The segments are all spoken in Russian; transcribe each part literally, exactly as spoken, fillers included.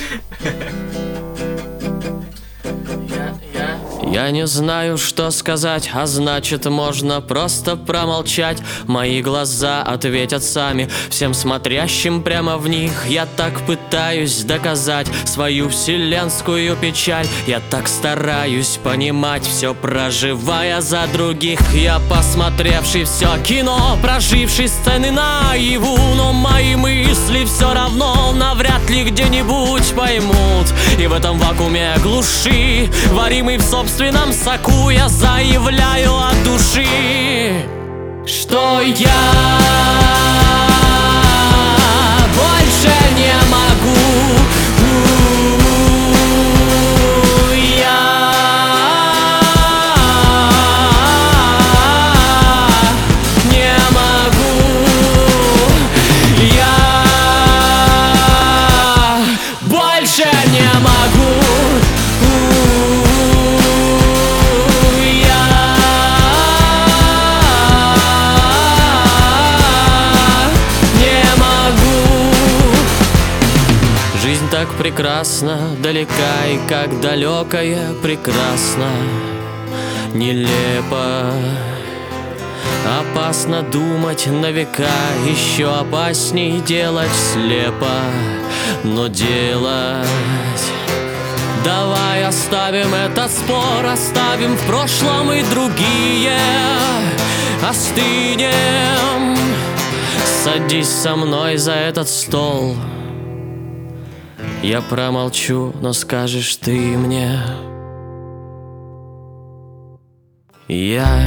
Я не знаю, что сказать, а значит, можно просто промолчать. Мои глаза ответят сами всем смотрящим прямо в них. Я так пытаюсь доказать свою вселенскую печаль. Я так стараюсь понимать все, проживая за других. Я посмотревший все кино, проживший сцены наяву. Но мои мысли все равно навряд ли где-нибудь поймут. И в этом вакууме глуши, варимый в собственном соку, я заявляю от души, что я больше не могу. Я не могу. Я больше не могу. Жизнь так прекрасна, далека и как далекая прекрасна, нелепо. Опасно думать на века, еще опасней делать слепо. Но делать... Давай оставим этот спор, оставим в прошлом и другие. Остынем, садись со мной за этот стол. Я промолчу, но скажешь ты мне: я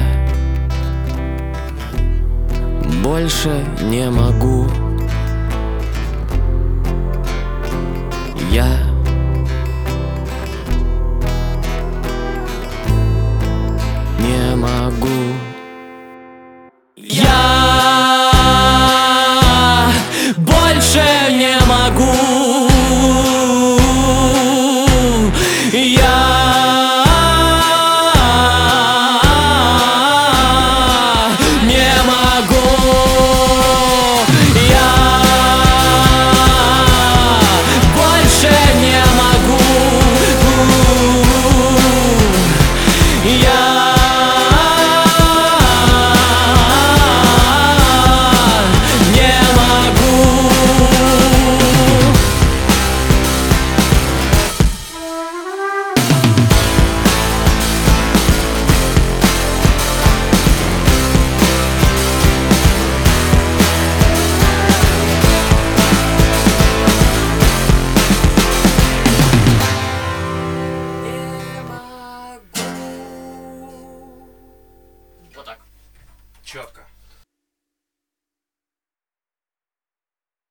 больше не могу. Я